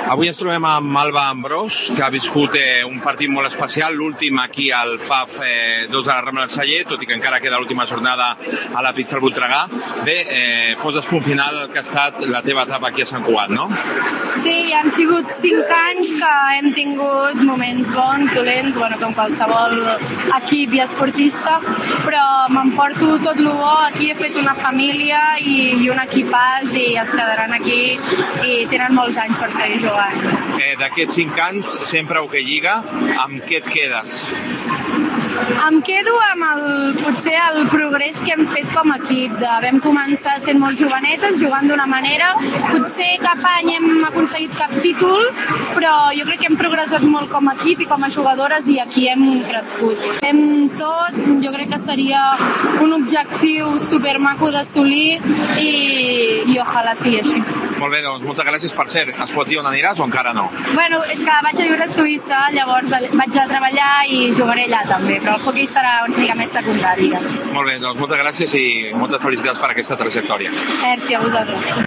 Avui ens trobem amb Alba Ambrós, que ha viscut un partit molt especial, l'últim aquí al PAF 2 de la Rambla del Celler, tot i que encara queda l'última jornada a la pista del Voltregà. Bé, poses punt final al que ha estat la teva etapa aquí a Sant Cugat, no? Sí, han sigut 5 anys que hem tingut moments bons, dolents, com qualsevol equip i esportista, però m'emporto tot el bo. Aquí he fet una família i un equipàs i es quedaran aquí i tenen molts anys per seguir jugant. D'aquests 5 anys, sempre Hockey Lliga, amb què et quedes? Em quedo amb potser el progrés que hem fet com a equip. Vam començar sent molt jovenetes, jugant d'una manera. Potser cap any hem aconseguit cap títol, però jo crec que hem progressat molt com a equip i com a jugadores i aquí hem crescut. Fem tot, jo crec que seria un objectiu supermaco d'assolir i ojalà sigui així. Molt bé, doncs moltes gràcies. Per cert, es pot dir on aniràs o encara no? Bueno, és que vaig a viure a Suïssa, llavors vaig a treballar i jugaré allà també, però el hockey serà una mica més secundari. Molt bé, doncs moltes gràcies i moltes felicitats per aquesta trajectòria. Merci a vosaltres.